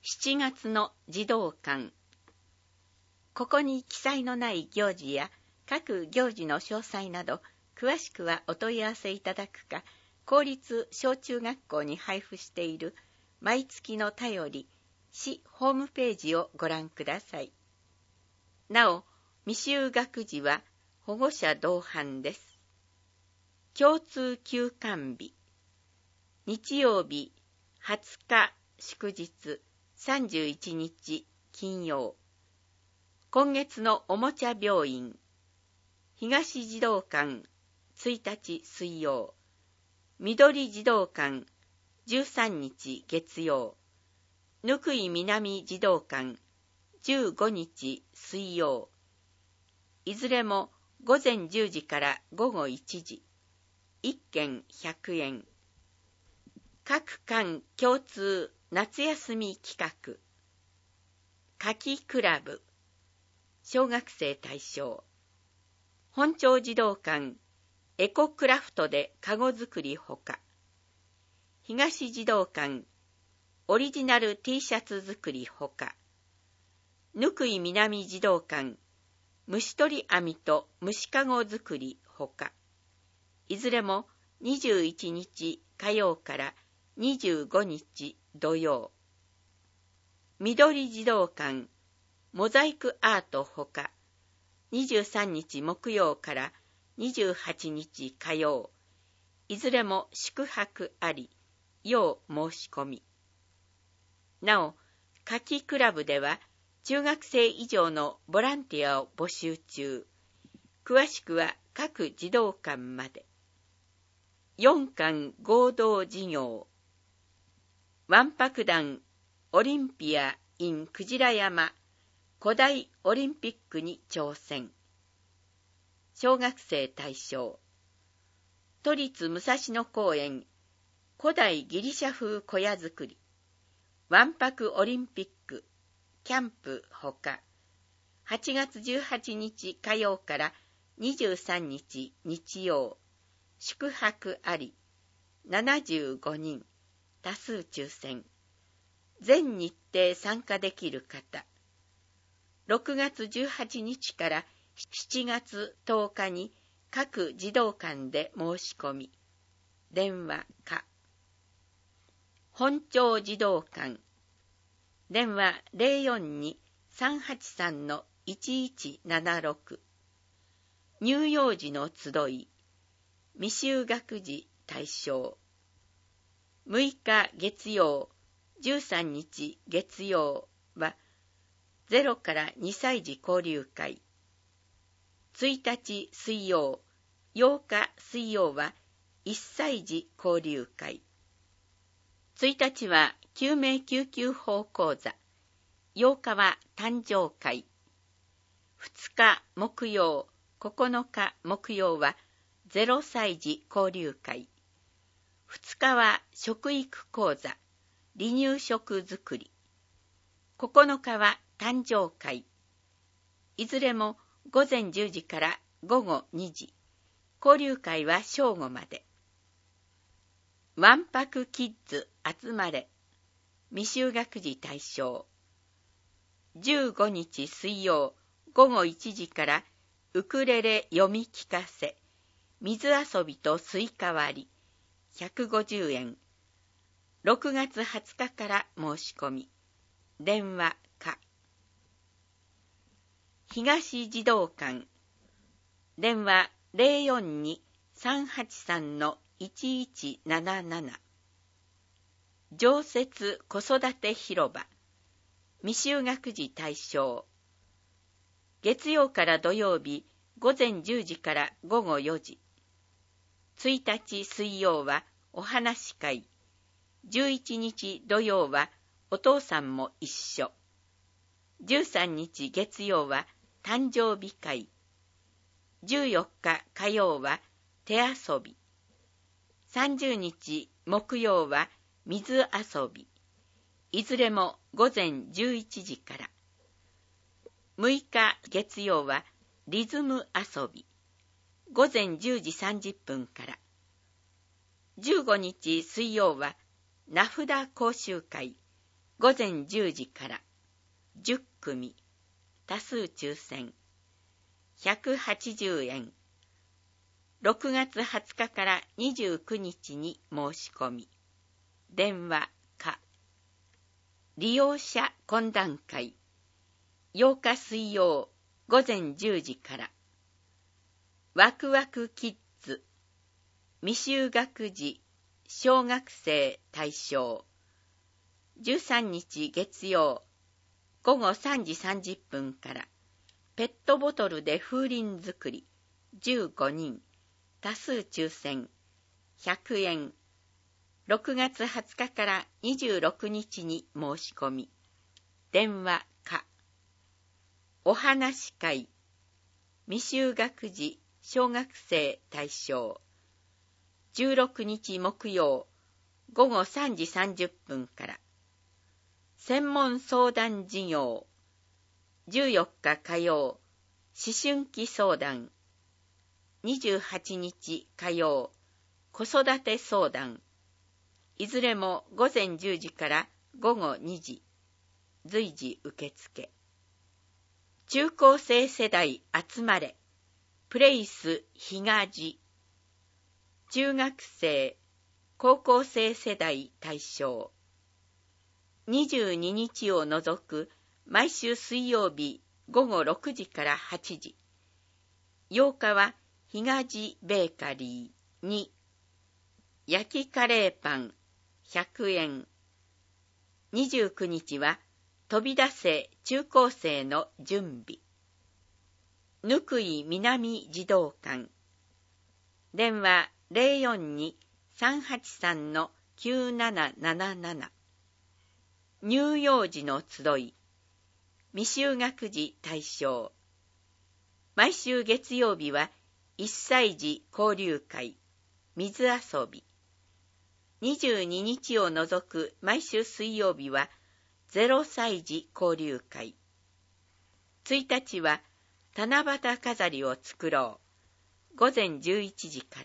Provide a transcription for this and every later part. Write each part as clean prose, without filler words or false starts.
7月の児童館。ここに記載のない行事や各行事の詳細など、詳しくはお問い合わせいただくか、公立小中学校に配布している毎月の便り、市ホームページをご覧ください。なお、未就学児は保護者同伴です。共通休館日。日曜日、20日祝日、31日金曜。今月のおもちゃ病院。東児童館1日水曜。緑児童館13日月曜。貫井南児童館15日水曜。いずれも午前10時から午後1時。1件100円。各館共通夏休み企画。夏季クラブ。小学生対象。本町児童館エコクラフトでかご作りほか。東児童館オリジナル T シャツ作りほか。貫井南児童館虫取り網と虫かご作りほか。いずれも21日火曜から25日土曜。緑児童館モザイクアートほか。23日木曜から28日火曜。いずれも宿泊あり、要申し込み。なお、夏季クラブでは中学生以上のボランティアを募集中。詳しくは各児童館まで。4館合同事業。わんぱく団オリンピア in くじら山古代オリンピックに挑戦。小学生対象。都立武蔵野公園古代ギリシャ風小屋作り。わんぱくオリンピックキャンプほか。8月18日火曜から23日日曜。宿泊あり。75人。多数抽選。全日程参加できる方。6月18日から7月10日に各児童館で申し込み。電話か。本町児童館。電話042-383-1176。乳幼児の集い。未就学児対象。6日月曜、13日月曜は0から2歳児交流会。1日水曜、8日水曜は1歳児交流会。1日は救命救急法講座。8日は誕生会。2日木曜、9日木曜は0歳児交流会。2日は食育講座、離乳食作り。9日は誕生会。いずれも午前10時から午後2時。交流会は正午まで。わんぱくキッズ集まれ。未就学児対象。15日水曜午後1時からウクレレ読み聞かせ。水遊びとスイカ割り。150円。6月20日から申し込み。電話か。東児童館。電話042-383-1177。常設子育て広場。未就学児対象。月曜から土曜日午前10時から午後4時。1日水曜はお話会。11日土曜はお父さんも一緒。13日月曜は誕生日会。14日火曜は手遊び。30日木曜は水遊び。いずれも午前11時から。6日月曜はリズム遊び。午前10時30分から。15日水曜は名札講習会。 午前10時から10組、多数抽選、180円。6月20日から29日に申し込み。電話か。利用者懇談会。8日水曜午前10時から。ワクワクキッズ。未就学児、小学生対象。13日月曜午後3時30分から。ペットボトルで風鈴作り。15人。多数抽選、100円。6月20日から26日に申し込み。電話か。お話会。未就学児、小学生対象。16日木曜、午後3時30分から。専門相談事業。14日火曜、思春期相談。28日火曜、子育て相談。いずれも午前10時から午後2時。随時受付。中高生世代集まれ。プレイス東。中学生、高校生世代対象。22日を除く毎週水曜日午後6時から8時。8日は東ベーカリーに焼きカレーパン100円。29日は飛び出せ中高生の準備。ぬくい南児童館。電話042-383-9777。乳幼児の集い。未就学児対象。毎週月曜日は1歳児交流会、水遊び。22日を除く毎週水曜日は0歳児交流会。1日は七夕飾りを作ろう。午前11時から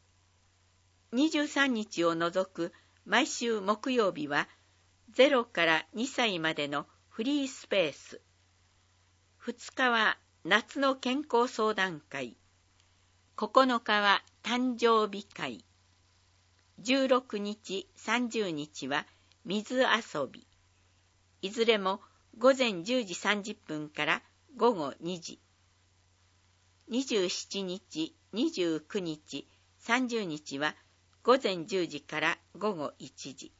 。23日を除く毎週木曜日は0から2歳までのフリースペース。2日は夏の健康相談会。9日は誕生日会。16日、30日は水遊び。いずれも午前10時30分から午後2時。27日、29日、30日は午前10時から午後1時。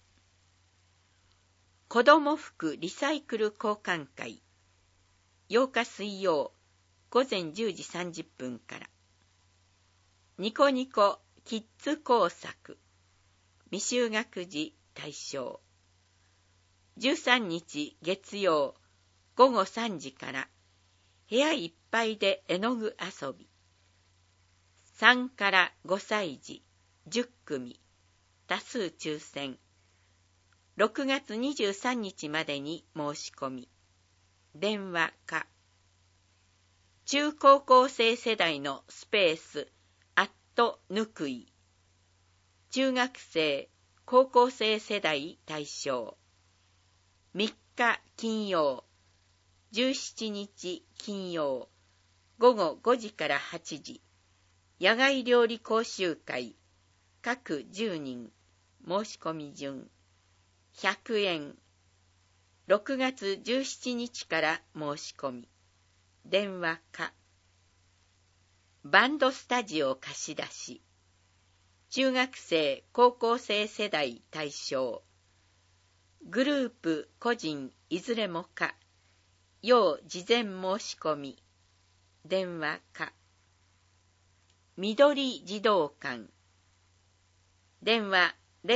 子ども服リサイクル交換会。8日水曜午前10時30分から。ニコニコキッズ工作。未就学児対象。13日月曜午後3時から。部屋いっぱいで絵の具遊び。3から5歳児10組。多数抽選。6月23日までに申し込み。電話か。中高校生世代のスペースぬくい。中学生、高校生世代対象。3日金曜、17日金曜、午後5時から8時。野外料理講習会、各10人。申し込み順。100円。6月17日から申し込み。電話か。バンドスタジオ貸し出し。中学生、高校生世代対象。グループ、個人、いずれもか。要事前申し込み。電話か。緑児童館。電話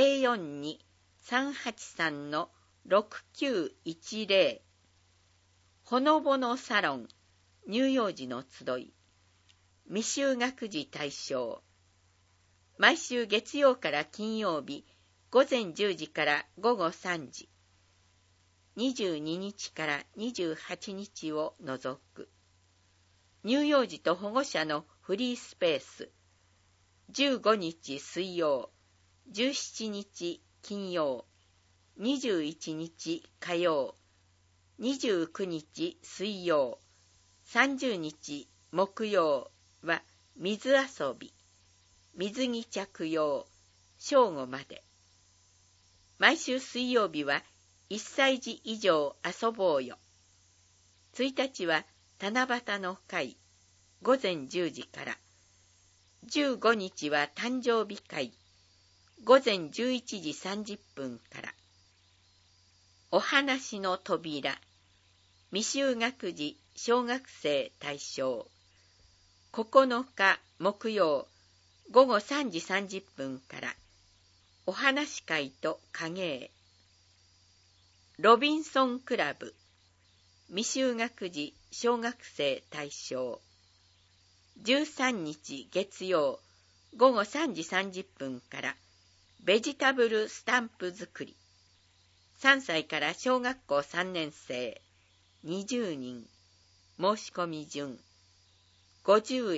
042-383-6910。ほのぼのサロン、乳幼児の集い。未就学児対象。毎週月曜から金曜日、午前10時から午後3時。22日から28日を除く。乳幼児と保護者のフリースペース。15日水曜、17日金曜、 21日火曜、29日水曜、30日木曜は水遊び、水着着用、正午まで。毎週水曜日は1歳児以上遊ぼうよ。1日は七夕の会、午前10時から。15日は誕生日会、午前11時30分から。お話の扉、未就学児小学生対象。9日木曜、午後3時30分から。お話会と影絵。ロビンソンクラブ、未就学児小学生対象。13日月曜、午後3時30分から。ベジタブルスタンプ作り。3歳から小学校3年生、20人。申し込み順、50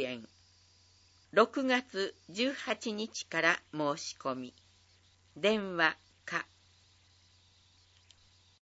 円。6月18日から申し込み。電話か